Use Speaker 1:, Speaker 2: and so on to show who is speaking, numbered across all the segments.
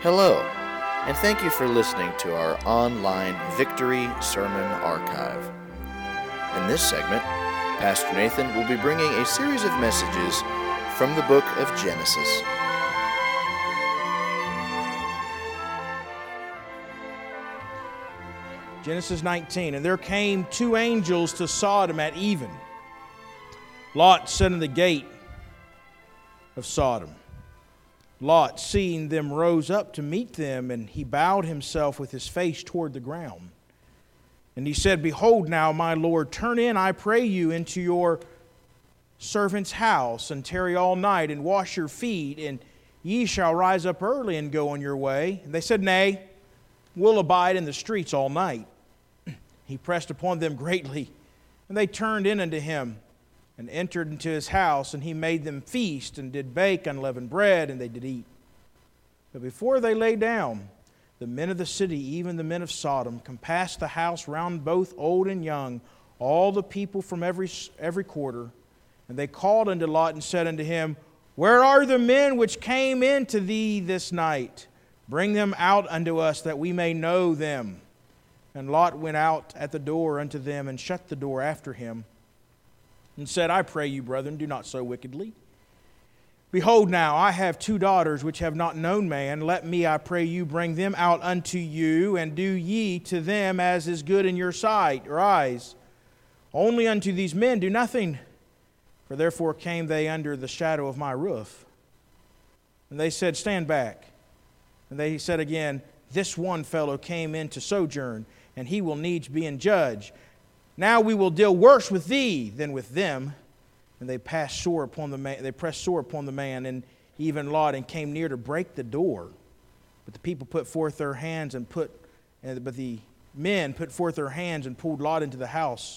Speaker 1: Hello, and thank you for listening to our online Victory Sermon Archive. In this segment, Pastor Nathan will be bringing a series of messages from the book of Genesis.
Speaker 2: Genesis 19, and there came two angels to Sodom at even. Lot sat in the gate of Sodom. Lot, seeing them, rose up to meet them, and he bowed himself with his face toward the ground. And he said, Behold now, my Lord, turn in, I pray you, into your servant's house, and tarry all night, and wash your feet, and ye shall rise up early and go on your way. And they said, Nay, we'll abide in the streets all night. He pressed upon them greatly, and they turned in unto him, and entered into his house, and he made them feast, and did bake unleavened bread, and they did eat. But before they lay down, the men of the city, even the men of Sodom, compassed the house round both old and young, all the people from every quarter. And they called unto Lot and said unto him, Where are the men which came in to thee this night? Bring them out unto us, that we may know them. And Lot went out at the door unto them, and shut the door after him, and said, I pray you, brethren, do not so wickedly. Behold now, I have two daughters which have not known man. Let me, I pray you, bring them out unto you, and do ye to them as is good in your sight or eyes. Only unto these men do nothing, for therefore came they under the shadow of my roof. And they said, Stand back. And they said again, This one fellow came in to sojourn, and he will needs be in judge. Now we will deal worse with thee than with them. And they pressed sore upon the man, and even Lot, and came near to break the door. But the people put forth their hands but the men put forth their hands and pulled Lot into the house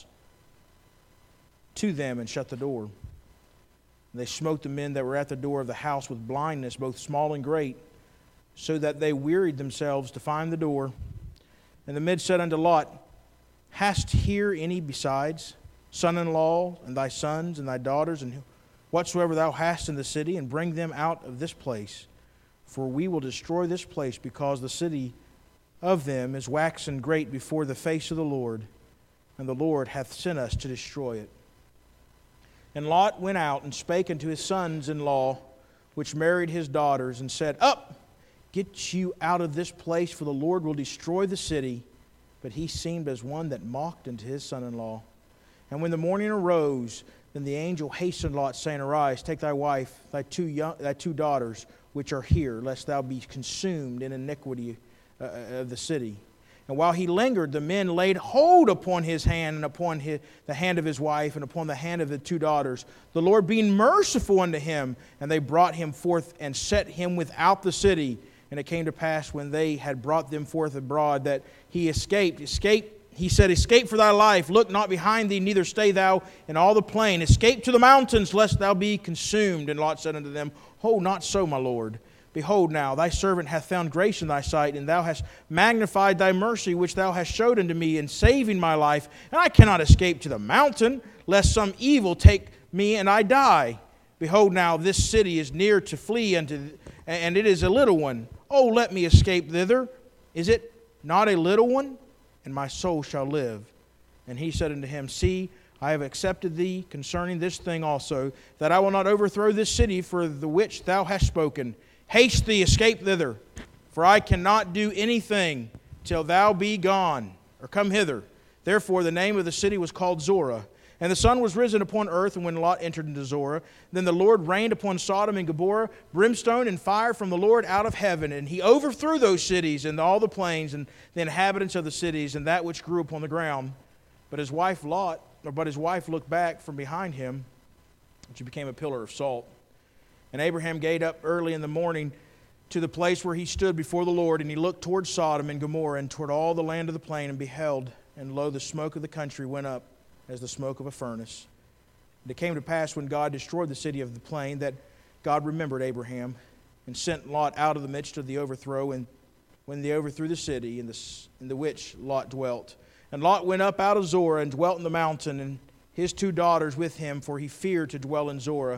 Speaker 2: to them and shut the door. And they smote the men that were at the door of the house with blindness, both small and great, so that they wearied themselves to find the door. And the men said unto Lot, Hast here any besides son-in-law, and thy sons, and thy daughters, and whatsoever thou hast in the city, and bring them out of this place? For we will destroy this place, because the city of them is waxen great before the face of the Lord, and the Lord hath sent us to destroy it. And Lot went out and spake unto his sons-in-law, which married his daughters, and said, Up, get you out of this place, for the Lord will destroy the city. But he seemed as one that mocked unto his son-in-law. And when the morning arose, then the angel hastened Lot, saying, Arise, take thy wife, thy two daughters, which are here, lest thou be consumed in iniquity of the city. And while he lingered, the men laid hold upon his hand, and upon the hand of his wife, and upon the hand of the two daughters, the Lord being merciful unto him. And they brought him forth, and set him without the city. And it came to pass, when they had brought them forth abroad, that he escaped. He said, Escape for thy life. Look not behind thee, neither stay thou in all the plain. Escape to the mountains, lest thou be consumed. And Lot said unto them, Oh, not so, my Lord. Behold now, thy servant hath found grace in thy sight, and thou hast magnified thy mercy, which thou hast showed unto me in saving my life. And I cannot escape to the mountain, lest some evil take me and I die. Behold now, this city is near to flee unto, and it is a little one. Oh, let me escape thither. Is it not a little one? And my soul shall live. And he said unto him, See, I have accepted thee concerning this thing also, that I will not overthrow this city for the which thou hast spoken. Haste thee, escape thither, for I cannot do anything till thou be gone, or come hither. Therefore the name of the city was called Zorah. And the sun was risen upon earth, and when Lot entered into Zorah, then the Lord rained upon Sodom and Gomorrah brimstone and fire from the Lord out of heaven. And he overthrew those cities and all the plains and the inhabitants of the cities and that which grew upon the ground. But his wife looked back from behind him, and she became a pillar of salt. And Abraham gave up early in the morning to the place where he stood before the Lord, and he looked toward Sodom and Gomorrah and toward all the land of the plain, and beheld, and lo, the smoke of the country went up as the smoke of a furnace. And it came to pass, when God destroyed the city of the plain, that God remembered Abraham, and sent Lot out of the midst of the overthrow, and when they overthrew the city in the which Lot dwelt. And Lot went up out of Zorah, and dwelt in the mountain, and his two daughters with him, for he feared to dwell in Zorah.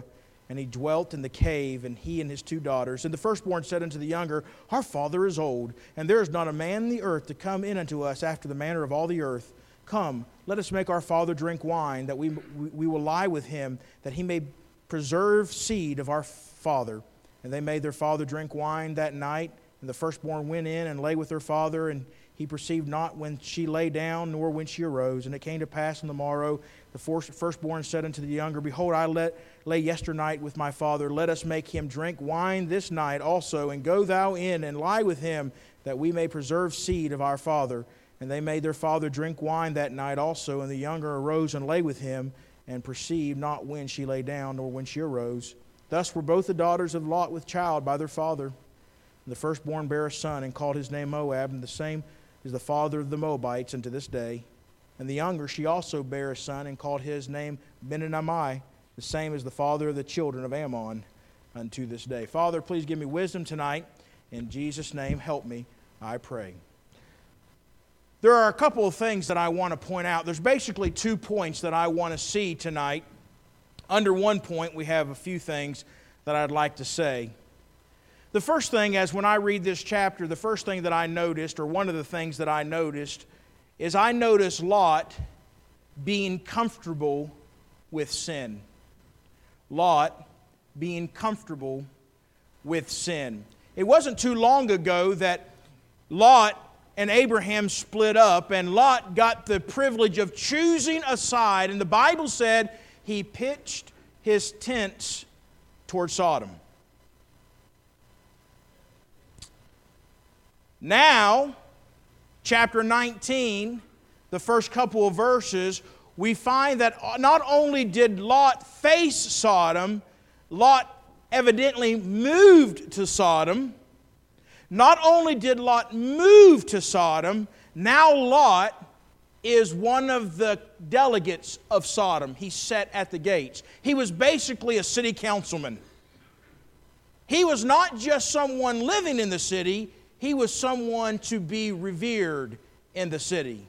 Speaker 2: And he dwelt in the cave, and he and his 2 daughters. And the firstborn said unto the younger, Our father is old, and there is not a man in the earth to come in unto us after the manner of all the earth. Come, let us make our father drink wine, that we will lie with him, that he may preserve seed of our father. And they made their father drink wine that night. And the firstborn went in and lay with her father, and he perceived not when she lay down, nor when she arose. And it came to pass on the morrow, the firstborn said unto the younger, Behold, I lay yesternight with my father. Let us make him drink wine this night also, and go thou in and lie with him, that we may preserve seed of our father. And they made their father drink wine that night also. And the younger arose and lay with him, and perceived not when she lay down, nor when she arose. Thus were both the daughters of Lot with child by their father. And the firstborn bare a son, and called his name Moab, and the same is the father of the Moabites unto this day. And the younger, she also bare a son, and called his name Ben-ammi, the same as the father of the children of Ammon unto this day. Father, please give me wisdom tonight. In Jesus' name, help me, I pray. There are a couple of things that I want to point out. There's basically 2 points that I want to see tonight. Under one point, we have a few things that I'd like to say. The first thing, as when I read this chapter, the first thing that I noticed, or one of the things that I noticed, is I noticed Lot being comfortable with sin. Lot being comfortable with sin. It wasn't too long ago that Lot and Abraham split up, and Lot got the privilege of choosing a side, and the Bible said he pitched his tents toward Sodom. Now, chapter 19, the first couple of verses, we find that not only did Lot face Sodom, Lot evidently moved to Sodom. Not only did Lot move to Sodom, now Lot is one of the delegates of Sodom. He sat at the gates. He was basically a city councilman. He was not just someone living in the city, he was someone to be revered in the city.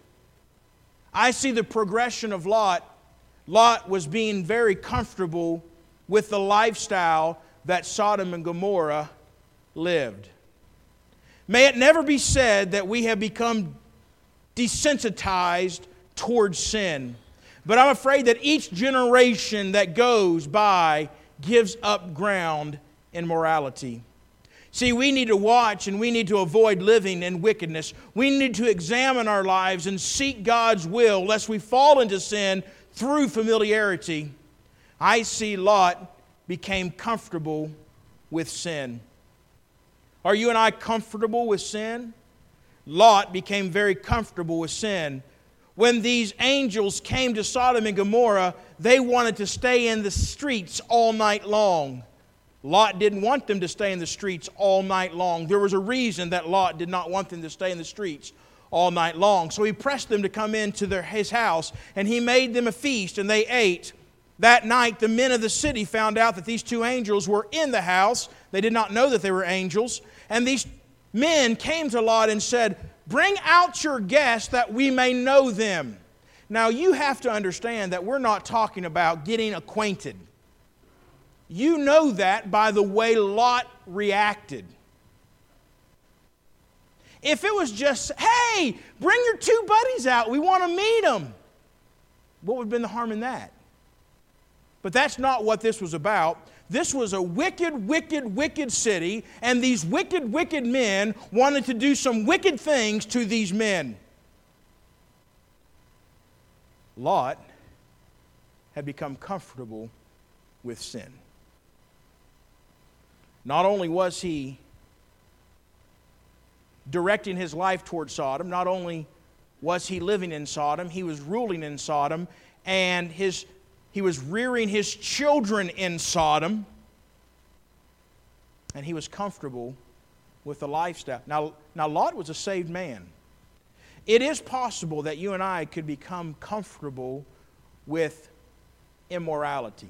Speaker 2: I see the progression of Lot. Lot was being very comfortable with the lifestyle that Sodom and Gomorrah lived. May it never be said that we have become desensitized towards sin. But I'm afraid that each generation that goes by gives up ground in morality. See, we need to watch and we need to avoid living in wickedness. We need to examine our lives and seek God's will, lest we fall into sin through familiarity. I see Lot became comfortable with sin. Are you and I comfortable with sin? Lot became very comfortable with sin. When these angels came to Sodom and Gomorrah, they wanted to stay in the streets all night long. Lot didn't want them to stay in the streets all night long. There was a reason that Lot did not want them to stay in the streets all night long. So he pressed them to come into his house, and he made them a feast, and they ate. That night, the men of the city found out that these 2 angels were in the house. They did not know that they were angels. And these men came to Lot and said, Bring out your guests that we may know them. Now, you have to understand that we're not talking about getting acquainted. You know that by the way Lot reacted. If it was just, hey, bring your 2 buddies out, we want to meet them, what would have been the harm in that? But that's not what this was about. This was a wicked, wicked, wicked city, and these wicked, wicked men wanted to do some wicked things to these men. Lot had become comfortable with sin. Not only was he directing his life toward Sodom, not only was he living in Sodom, he was ruling in Sodom, and he was rearing his children in Sodom, and he was comfortable with the lifestyle. Now Lot was a saved man. It is possible that you and I could become comfortable with immorality.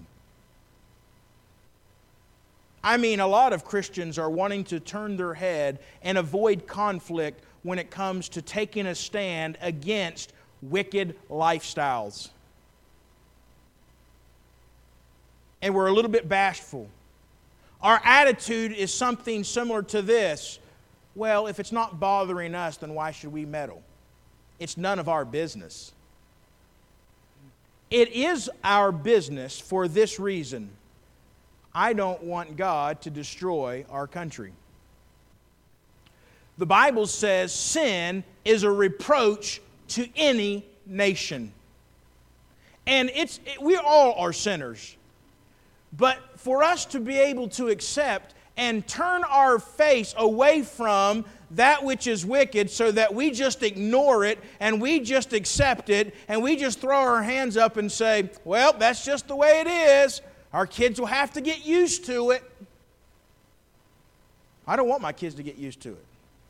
Speaker 2: I mean, a lot of Christians are wanting to turn their head and avoid conflict when it comes to taking a stand against wicked lifestyles. and we're a little bit bashful. Our attitude is something similar to this. Well, if it's not bothering us, then why should we meddle? It's none of our business. It is our business for this reason. I don't want God to destroy our country. The Bible says sin is a reproach to any nation. And we all are sinners. But for us to be able to accept and turn our face away from that which is wicked so that we just ignore it and we just accept it and we just throw our hands up and say, well, that's just the way it is. Our kids will have to get used to it. I don't want my kids to get used to it.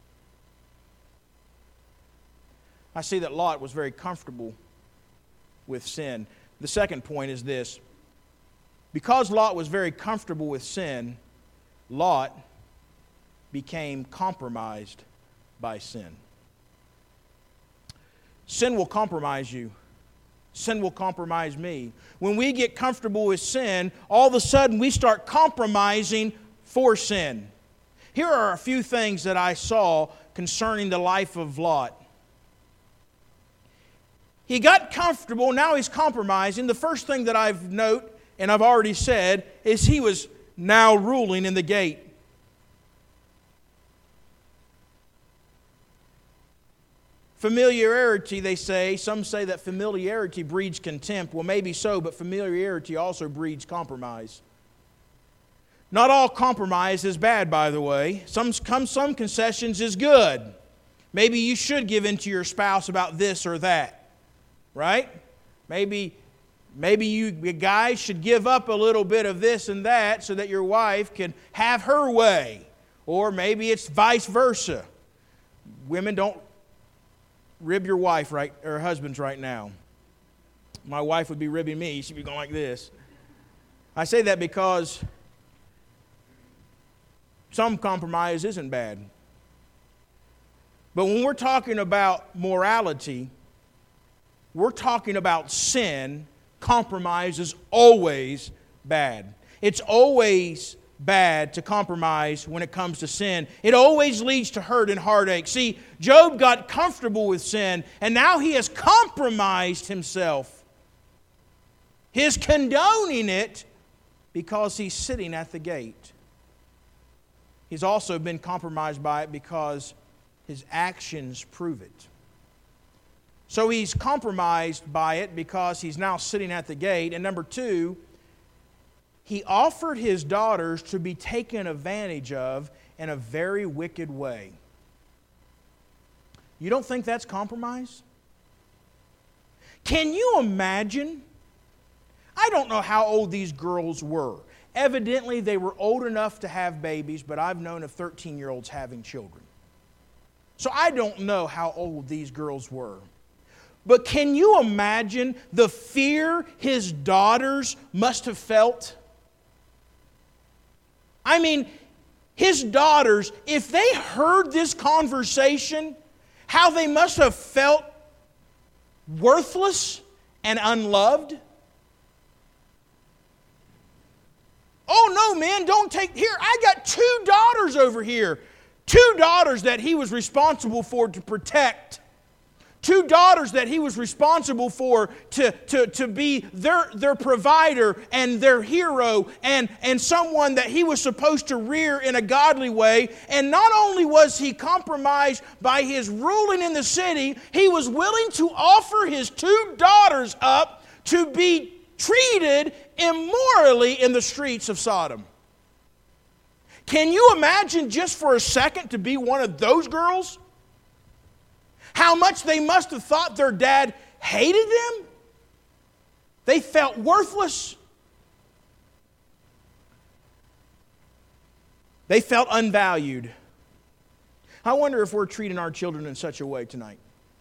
Speaker 2: I see that Lot was very comfortable with sin. The second point is this. Because Lot was very comfortable with sin, Lot became compromised by sin. Sin will compromise you. Sin will compromise me. When we get comfortable with sin, all of a sudden we start compromising for sin. Here are a few things that I saw concerning the life of Lot. He got comfortable, now he's compromising. The first thing that I've noted, and I've already said, is he was now ruling in the gate. Familiarity, they say. Some say that familiarity breeds contempt. Well, maybe so, but familiarity also breeds compromise. Not all compromise is bad, by the way. Some concessions is good. Maybe you should give in to your spouse about this or that. Right? Maybe you guys should give up a little bit of this and that so that your wife can have her way. Or maybe it's vice versa. Women, don't rib your wife or husbands right now. My wife would be ribbing me. She'd be going like this. I say that because some compromise isn't bad. But when we're talking about morality, we're talking about sin. Compromise is always bad. It's always bad to compromise when it comes to sin. It always leads to hurt and heartache. See, Job got comfortable with sin, and now he has compromised himself. He's condoning it because he's sitting at the gate. He's also been compromised by it because his actions prove it. So he's compromised by it because he's now sitting at the gate. And number two, he offered his daughters to be taken advantage of in a very wicked way. You don't think that's compromise? Can you imagine? I don't know how old these girls were. Evidently, they were old enough to have babies, but I've known of 13-year-olds having children. So I don't know how old these girls were. But can you imagine the fear his daughters must have felt? I mean, his daughters, if they heard this conversation, how they must have felt worthless and unloved. Oh no, man, don't take, here, I got 2 daughters over here. 2 daughters that he was responsible for to protect. 2 daughters that he was responsible for to be their provider and their hero and someone that he was supposed to rear in a godly way. And not only was he compromised by his ruling in the city, he was willing to offer his 2 daughters up to be treated immorally in the streets of Sodom. Can you imagine just for a second to be one of those girls? How much they must have thought their dad hated them. They felt worthless. They felt unvalued. I wonder if we're treating our children in such a way tonight.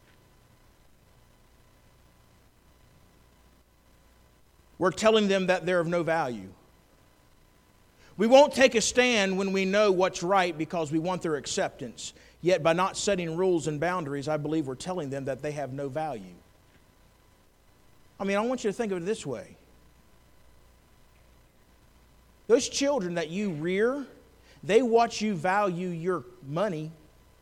Speaker 2: We're telling them that they're of no value. We won't take a stand when we know what's right because we want their acceptance. Yet by not setting rules and boundaries, I believe we're telling them that they have no value. I mean, I want you to think of it this way. Those children that you rear, they watch you value your money.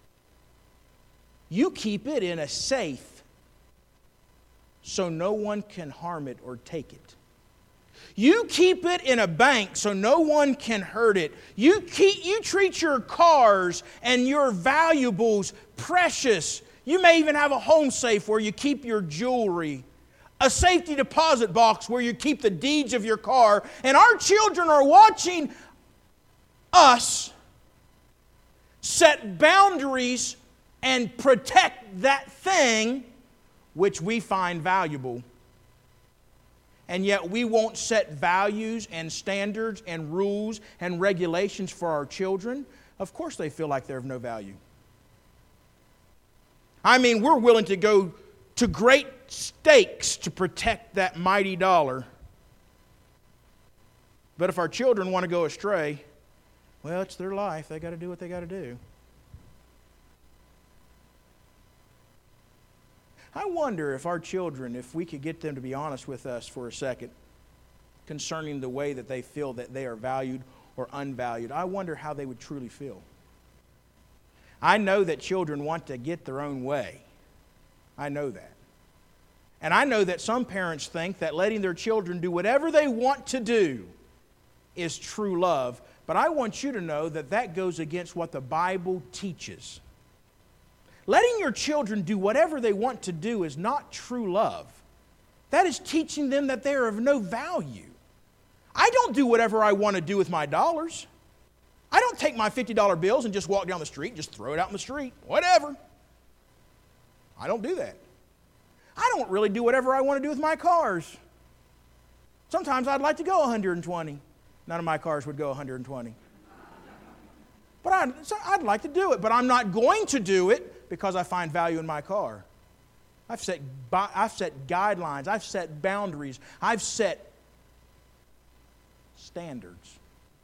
Speaker 2: You keep it in a safe so no one can harm it or take it. You keep it in a bank so no one can hurt it. You treat your cars and your valuables precious. You may even have a home safe where you keep your jewelry, a safety deposit box where you keep the deeds of your car. And our children are watching us set boundaries and protect that thing which we find valuable. And yet we won't set values and standards and rules and regulations for our children. Of course they feel like they're of no value. I mean, we're willing to go to great stakes to protect that mighty dollar. But if our children want to go astray, well, it's their life. They got to do what they got to do. I wonder if our children, if we could get them to be honest with us for a second concerning the way that they feel that they are valued or unvalued, I wonder how they would truly feel. I know that children want to get their own way. I know that. And I know that some parents think that letting their children do whatever they want to do is true love. But I want you to know that that goes against what the Bible teaches. Letting your children do whatever they want to do is not true love. That is teaching them that they are of no value. I don't do whatever I want to do with my dollars. I don't take my $50 bills and just walk down the street and just throw it out in the street. Whatever. I don't do that. I don't really do whatever I want to do with my cars. Sometimes I'd like to go 120. None of my cars would go 120. But I'd like to do it, but I'm not going to do it because I find value in my car. I've set guidelines. I've set boundaries. I've set standards.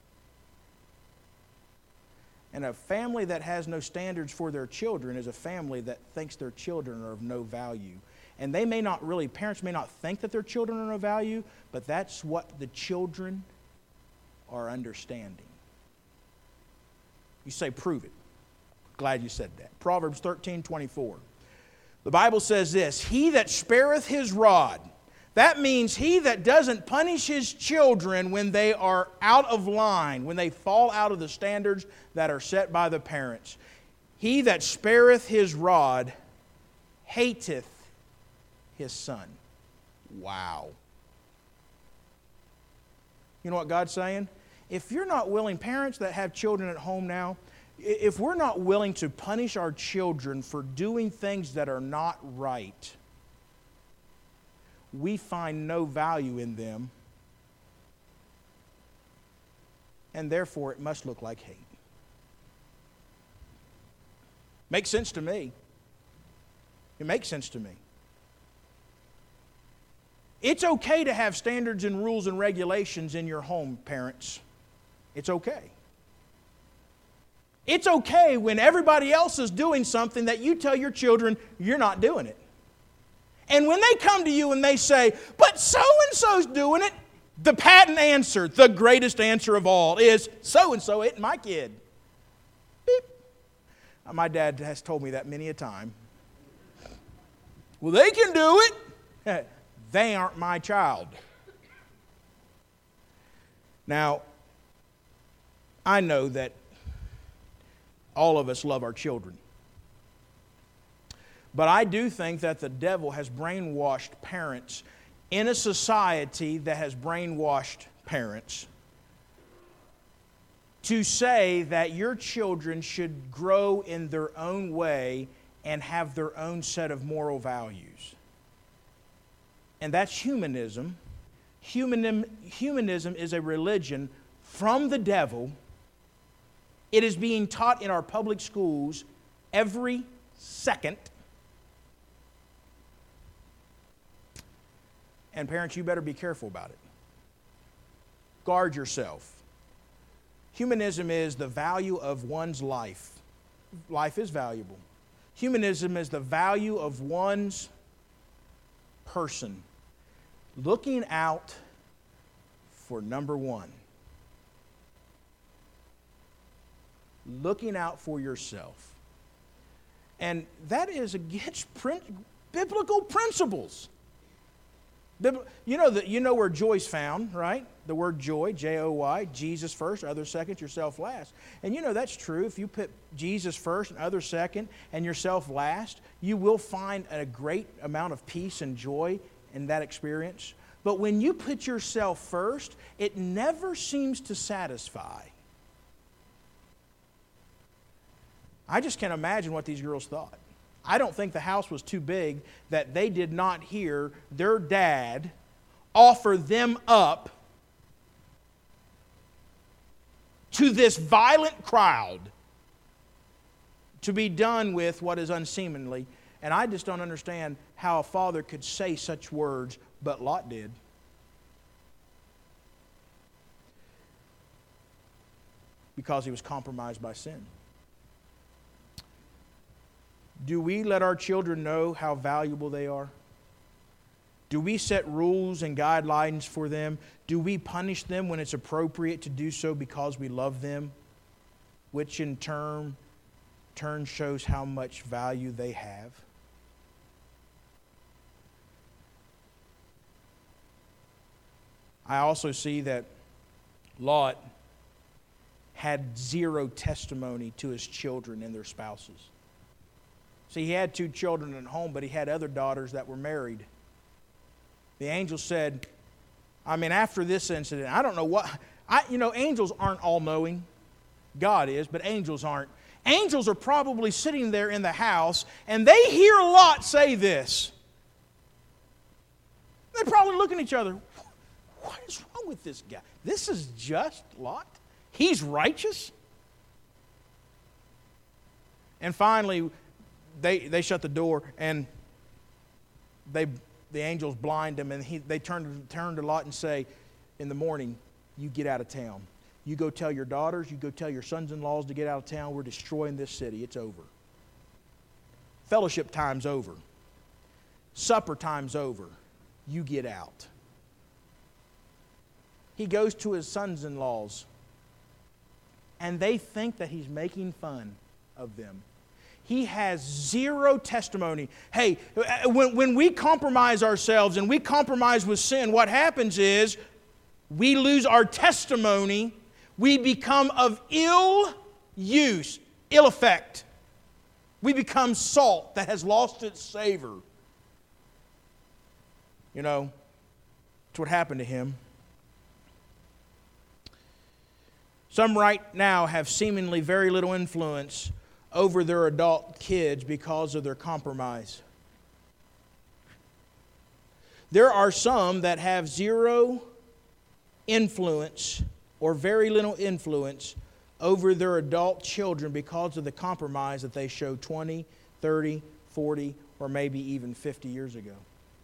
Speaker 2: And a family that has no standards for their children is a family that thinks their children are of no value. And they may not really, parents may not think that their children are of no value, but that's what the children are understanding. You say, prove it. Glad you said that. Proverbs 13:24. The Bible says this, he that spareth his rod, that means he that doesn't punish his children when they are out of line, when they fall out of the standards that are set by the parents. He that spareth his rod hateth his son. Wow. You know what God's saying? If you're not willing, parents that have children at home now, if we're not willing to punish our children for doing things that are not right, we find no value in them, and therefore it must look like hate. Makes sense to me. It makes sense to me. It's okay to have standards and rules and regulations in your home, parents. It's okay. It's okay when everybody else is doing something that you tell your children you're not doing it. And when they come to you and they say, but so-and-so's doing it, the patent answer, the greatest answer of all is, so-and-so ain't my kid. Beep. My dad has told me that many a time. Well, they can do it. They aren't my child. Now, I know that all of us love our children. But I do think that the devil has brainwashed parents in a society that has brainwashed parents to say that your children should grow in their own way and have their own set of moral values. And that's humanism. Humanism is a religion from the devil. It is being taught in our public schools every second. And parents, you better be careful about it. Guard yourself. Humanism is the value of one's life. Life is valuable. Humanism is the value of one's person. Looking out for number one. looking out for yourself. And that is against biblical principles. You know where joy's found, right? The word joy, J-O-Y, Jesus first, others second, yourself last. And you know that's true. If you put Jesus first and others second and yourself last, you will find a great amount of peace and joy in that experience. But when you put yourself first, it never seems to satisfy. I just can't imagine what these girls thought. I don't think the house was too big that they did not hear their dad offer them up to this violent crowd to be done with what is unseemly. And I just don't understand how a father could say such words, but Lot did. Because he was compromised by sin. Do we let our children know how valuable they are? Do we set rules and guidelines for them? Do we punish them when it's appropriate to do so because we love them? Which in turn shows how much value they have. I also see that Lot had zero testimony to his children and their spouses. See, he had 2 children at home, but he had other daughters that were married. The angel said, after this incident, I don't know what, angels aren't all-knowing. God is, but angels aren't. Angels are probably sitting there in the house, and they hear Lot say this. They're probably looking at each other. What is wrong with this guy? This is just Lot? He's righteous? And finally, they shut the door, and the angels blind him, and they turn to Lot and say, in the morning, you get out of town. You go tell your daughters, you go tell your sons-in-laws to get out of town. We're destroying this city. It's over. Fellowship time's over. Supper time's over. You get out. He goes to his sons-in-laws, and they think that he's making fun of them. He has zero testimony. Hey, when we compromise ourselves and we compromise with sin, what happens is we lose our testimony. We become of ill use, ill effect. We become salt that has lost its savor. That's what happened to him. Some right now have seemingly very little influence over their adult kids because of their compromise. There are some that have zero influence or very little influence over their adult children because of the compromise that they showed 20, 30, 40, or maybe even 50 years ago.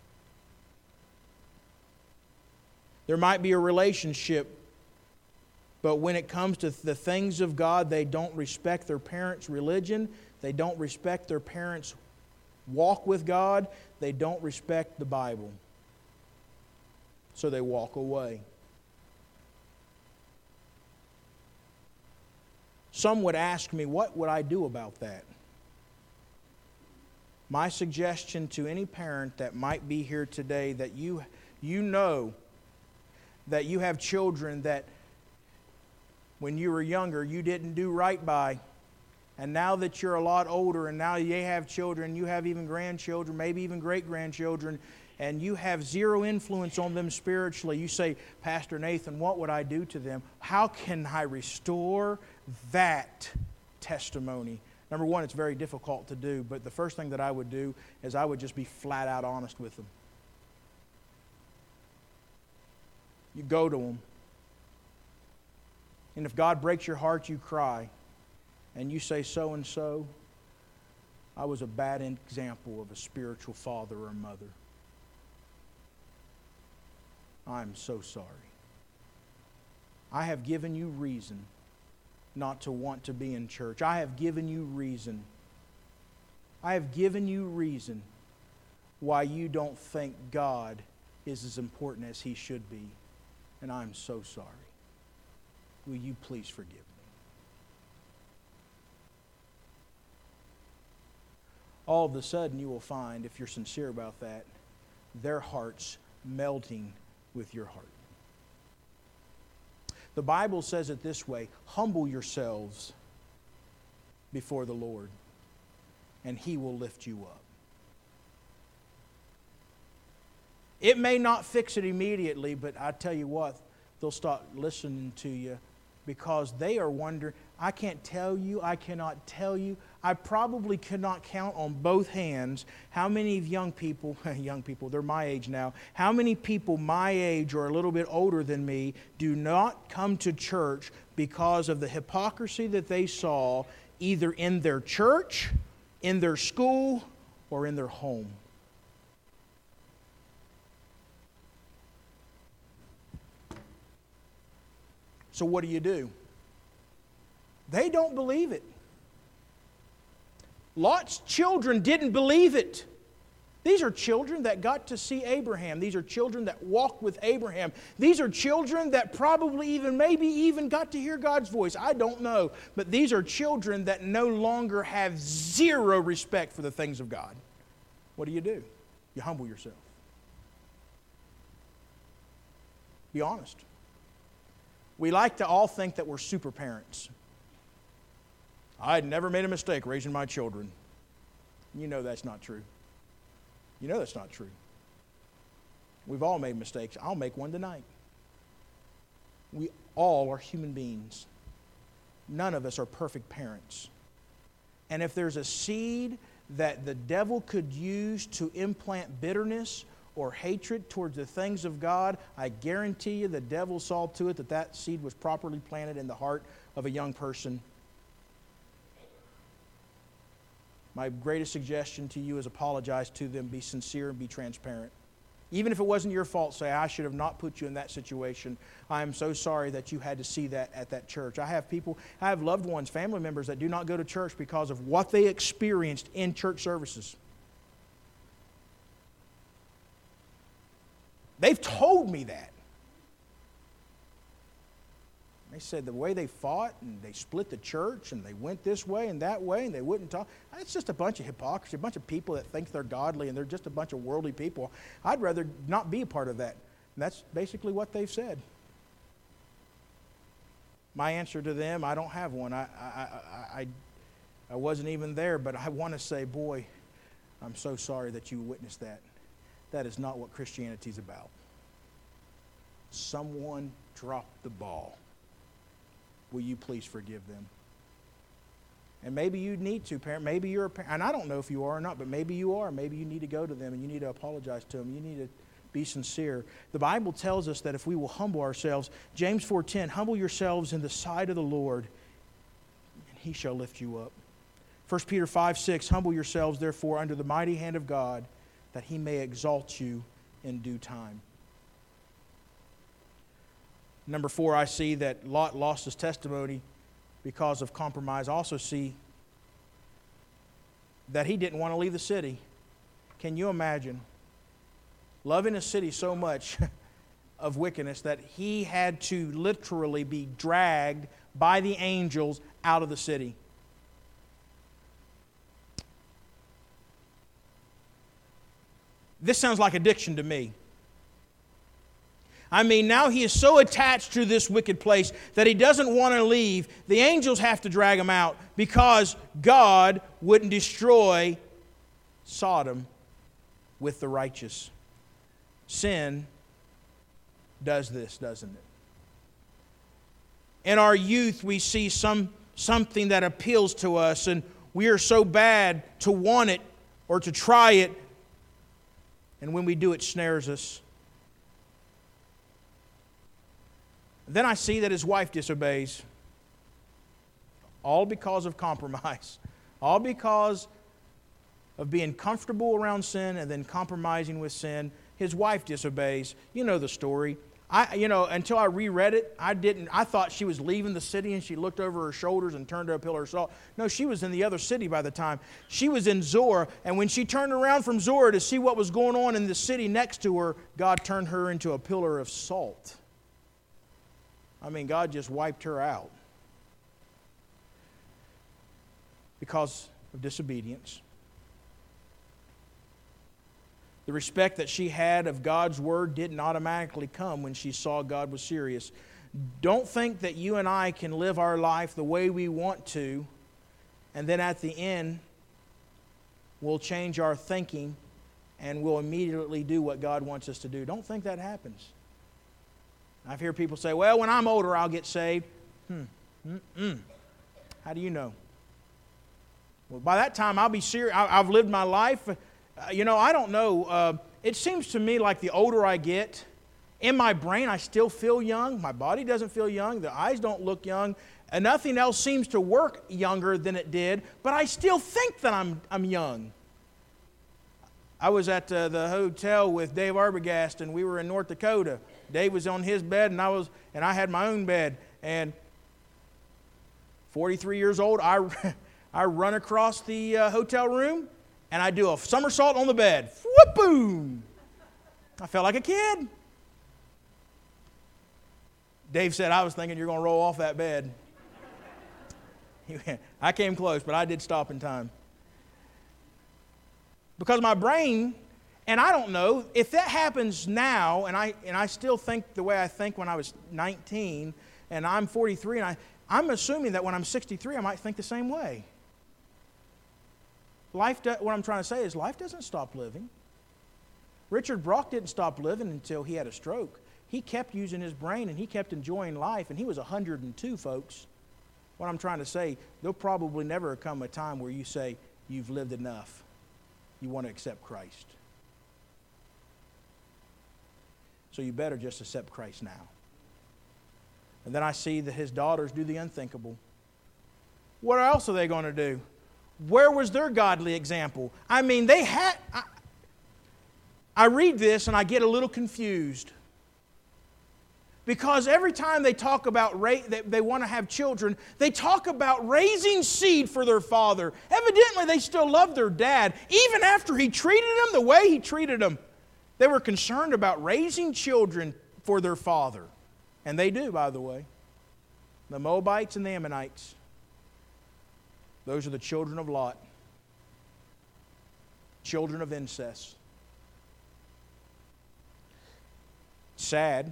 Speaker 2: There might be a relationship, but when it comes to the things of God, they don't respect their parents' religion. They don't respect their parents' walk with God. They don't respect the Bible. So they walk away. Some would ask me, what would I do about that? My suggestion to any parent that might be here today, that you know that you have children that when you were younger, you didn't do right by. And now that you're a lot older and now you have children, you have even grandchildren, maybe even great-grandchildren, and you have zero influence on them spiritually. You say, Pastor Nathan, what would I do to them? How can I restore that testimony? Number one, it's very difficult to do, but the first thing that I would do is I would just be flat out honest with them. You go to them. And if God breaks your heart, you cry. And you say, so-and-so, I was a bad example of a spiritual father or mother. I'm so sorry. I have given you reason not to want to be in church. I have given you reason. I have given you reason why you don't think God is as important as He should be. And I'm so sorry. Will you please forgive me? all of a sudden you will find, if you're sincere about that, their hearts melting with your heart. The Bible says it this way: humble yourselves before the Lord, and He will lift you up. It may not fix it immediately, but I tell you what, they'll start listening to you because they are wondering. I can't tell you, I cannot tell you. I probably could not count on both hands how many of young people, they're my age now, how many people my age or a little bit older than me do not come to church because of the hypocrisy that they saw either in their church, in their school, or in their home. So what do? They don't believe it. Lot's children didn't believe it. These are children that got to see Abraham. These are children that walked with Abraham. These are children that probably maybe even got to hear God's voice. I don't know. But these are children that no longer have zero respect for the things of God. What do? You humble yourself. Be honest. We like to all think that we're super parents. I'd never made a mistake raising my children. You know that's not true. You know that's not true. We've all made mistakes. I'll make one tonight. We all are human beings. None of us are perfect parents. And if there's a seed that the devil could use to implant bitterness or hatred towards the things of God, I guarantee you the devil saw to it that that seed was properly planted in the heart of a young person. My greatest suggestion to you is apologize to them, be sincere, and be transparent. Even if it wasn't your fault, say, I should have not put you in that situation. I am so sorry that you had to see that at that church. I have loved ones, family members that do not go to church because of what they experienced in church services. They've told me that. They said the way they fought and they split the church and they went this way and that way and they wouldn't talk. It's just a bunch of hypocrisy, a bunch of people that think they're godly and they're just a bunch of worldly people. I'd rather not be a part of that. And that's basically what they've said. My answer to them, I don't have one. I wasn't even there, but I want to say, boy, I'm so sorry that you witnessed that. That is not what Christianity is about. Someone dropped the ball. Will you please forgive them? And maybe you need to, parent. Maybe you're a parent. And I don't know if you are or not, but maybe you are. Maybe you need to go to them and you need to apologize to them. You need to be sincere. The Bible tells us that if we will humble ourselves, James 4:10, humble yourselves in the sight of the Lord, and He shall lift you up. 1 Peter 5:6, humble yourselves, therefore, under the mighty hand of God, that He may exalt you in due time. Number 4, I see that Lot lost his testimony because of compromise. I also see that he didn't want to leave the city. Can you imagine loving a city so much of wickedness that he had to literally be dragged by the angels out of the city? This sounds like addiction to me. I mean, now he is so attached to this wicked place that he doesn't want to leave. The angels have to drag him out because God wouldn't destroy Sodom with the righteous. Sin does this, doesn't it? In our youth, we see something that appeals to us, and we are so bad to want it or to try it, and when we do, it snares us. Then I see that his wife disobeys. All because of compromise. All because of being comfortable around sin and then compromising with sin. His wife disobeys. You know the story. Until I reread it, I thought she was leaving the city and she looked over her shoulders and turned to a pillar of salt. No, she was in the other city by the time. She was in Zoar, and when she turned around from Zoar to see what was going on in the city next to her, God turned her into a pillar of salt. I mean, God just wiped her out because of disobedience. The respect that she had of God's Word didn't automatically come when she saw God was serious. Don't think that you and I can live our life the way we want to, and then at the end, we'll change our thinking and we'll immediately do what God wants us to do. Don't think that happens. I've heard people say, well, when I'm older, I'll get saved. How do you know? Well, by that time, I'll be serious. I've lived my life. I don't know. It seems to me like the older I get, in my brain, I still feel young. My body doesn't feel young. The eyes don't look young. And nothing else seems to work younger than it did. But I still think that I'm young. I was at the hotel with Dave Arbogast, and we were in North Dakota. Dave was on his bed, and I had my own bed. And 43 years old, I run across the hotel room, and I do a somersault on the bed. Whoop, boom! I felt like a kid. Dave said, I was thinking you're going to roll off that bed. I came close, but I did stop in time. Because my brain, and I don't know, if that happens now, and I still think the way I think when I was 19, and I'm 43, and I'm assuming that when I'm 63, I might think the same way. What I'm trying to say is life doesn't stop living. Richard Brock didn't stop living until he had a stroke. He kept using his brain, and he kept enjoying life, and he was 102, folks. What I'm trying to say, there'll probably never come a time where you say, you've lived enough. You want to accept Christ. So you better just accept Christ now. And then I see that his daughters do the unthinkable. What else are they going to do? Where was their godly example? I mean, they had... I read this and I get a little confused. Because every time they talk about they want to have children, they talk about raising seed for their father. Evidently, they still love their dad. Even after he treated them the way he treated them, they were concerned about raising children for their father. And they do, by the way. The Moabites and the Ammonites. Those are the children of Lot. Children of incest. Sad.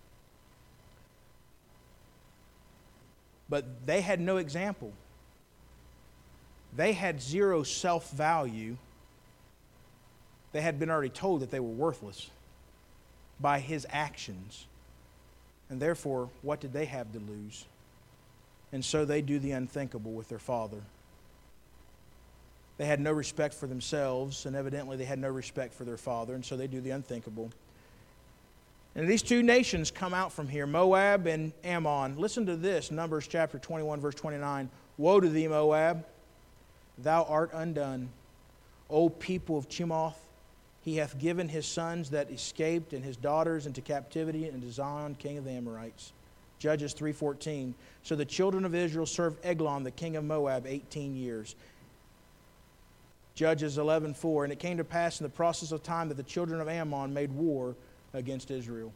Speaker 2: But they had no example. They had zero self-value. They had been already told that they were worthless by his actions. And therefore, what did they have to lose? And so they do the unthinkable with their father. They had no respect for themselves, and evidently they had no respect for their father, and so they do the unthinkable. And these two nations come out from here, Moab and Ammon. Listen to this, Numbers chapter 21, verse 29. Woe to thee, Moab! Thou art undone. O people of Chemoth, he hath given his sons that escaped and his daughters into captivity into Zihon, king of the Amorites. Judges 3:14. So the children of Israel served Eglon, the king of Moab, 18 years. Judges 11:4. And it came to pass in the process of time that the children of Ammon made war against Israel.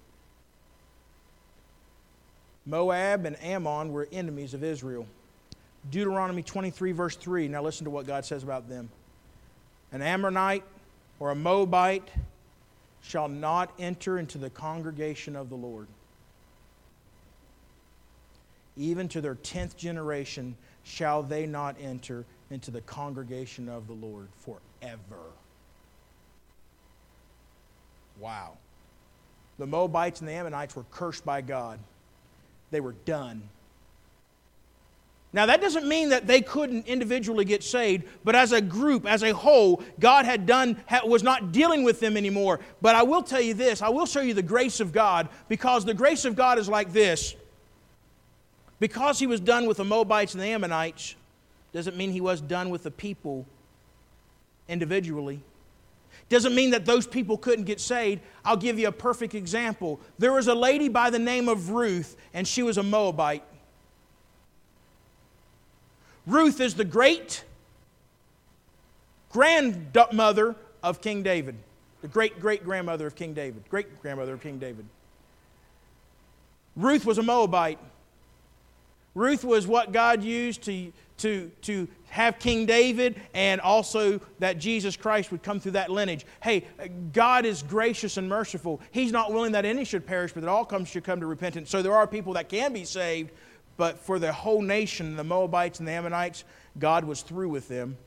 Speaker 2: Moab and Ammon were enemies of Israel. Deuteronomy 23 verse 3. Now listen to what God says about them. An Ammonite or a Moabite shall not enter into the congregation of the Lord. Even to their 10th generation shall they not enter into the congregation of the Lord forever. Wow. The Moabites and the Ammonites were cursed by God. They were done. Now that doesn't mean that they couldn't individually get saved, but as a group, as a whole, God was not dealing with them anymore. But I will tell you this, I will show you the grace of God, because the grace of God is like this. Because he was done with the Moabites and the Ammonites, doesn't mean he was done with the people individually. Doesn't mean that those people couldn't get saved. I'll give you a perfect example. There was a lady by the name of Ruth, and she was a Moabite. Ruth is the great-grandmother of King David. The great-great-grandmother of King David. Great-grandmother of King David. Ruth was a Moabite. Ruth was what God used to have King David, and also that Jesus Christ would come through that lineage. Hey, God is gracious and merciful. He's not willing that any should perish, but that all should come to repentance. So there are people that can be saved, but for the whole nation, the Moabites and the Ammonites, God was through with them.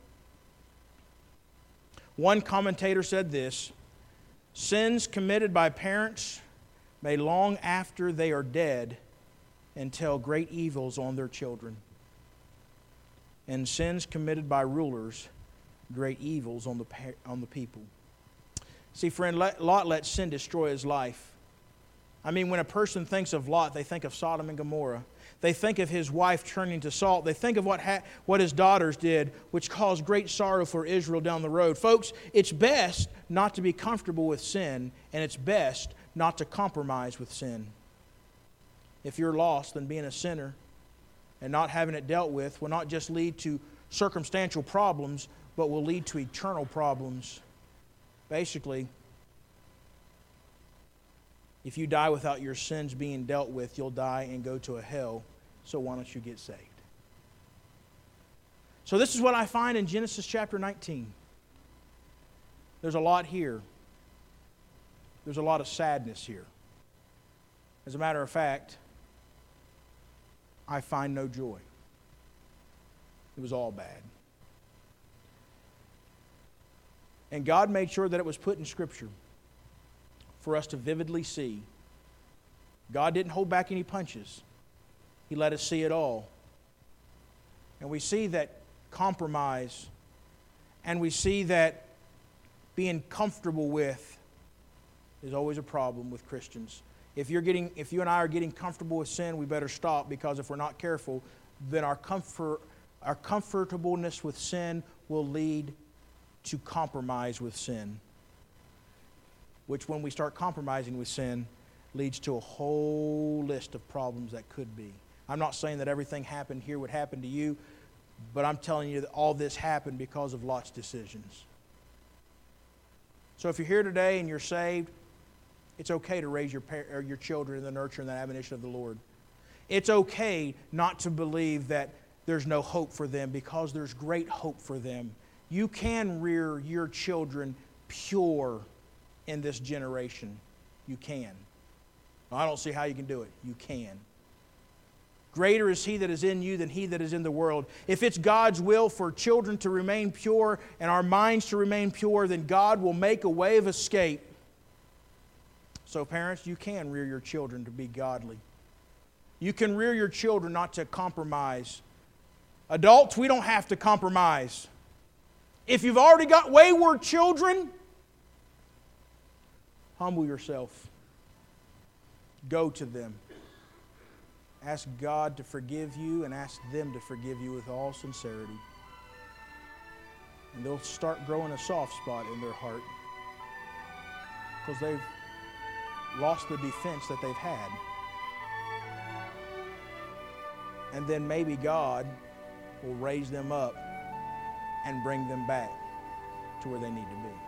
Speaker 2: One commentator said this: sins committed by parents may long after they are dead entail great evils on their children, and sins committed by rulers, great evils on the people. See, friend, Lot let sin destroy his life. I mean, when a person thinks of Lot, they think of Sodom and Gomorrah. They think of his wife turning to salt. They think of what his daughters did, which caused great sorrow for Israel down the road. Folks, it's best not to be comfortable with sin, and it's best not to compromise with sin. If you're lost, then being a sinner and not having it dealt with will not just lead to circumstantial problems, but will lead to eternal problems. Basically, if you die without your sins being dealt with, you'll die and go to a hell. So why don't you get saved? So this is what I find in Genesis chapter 19. There's a lot here. There's a lot of sadness here. As a matter of fact, I find no joy. It was all bad. And God made sure that it was put in Scripture for us to vividly see. God didn't hold back any punches. He let us see it all. And we see that compromise, and we see that being comfortable with is always a problem with Christians. If you and I are getting comfortable with sin, we better stop, because if we're not careful, then our comfortableness with sin will lead to compromise with sin, which, when we start compromising with sin, leads to a whole list of problems that could be. I'm not saying that everything happened here would happen to you, but I'm telling you that all this happened because of Lot's decisions. So if you're here today and you're saved, it's okay to raise your children in the nurture and the admonition of the Lord. It's okay not to believe that there's no hope for them, because there's great hope for them. You can rear your children pure in this generation. You can. I don't see how you can do it. You can. Greater is He that is in you than he that is in the world. If it's God's will for children to remain pure and our minds to remain pure, then God will make a way of escape. So parents, you can rear your children to be godly. You can rear your children not to compromise. Adults, we don't have to compromise. If you've already got wayward children, humble yourself. Go to them. Ask God to forgive you, and ask them to forgive you with all sincerity. And they'll start growing a soft spot in their heart, because they've lost the defense that they've had. And then maybe God will raise them up and bring them back to where they need to be.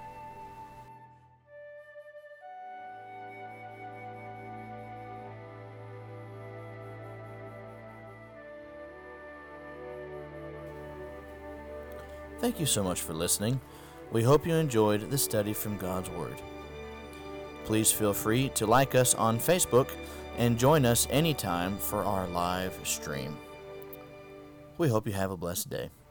Speaker 1: Thank you so much for listening. We hope you enjoyed the study from God's Word. Please feel free to like us on Facebook and join us anytime for our live stream. We hope you have a blessed day.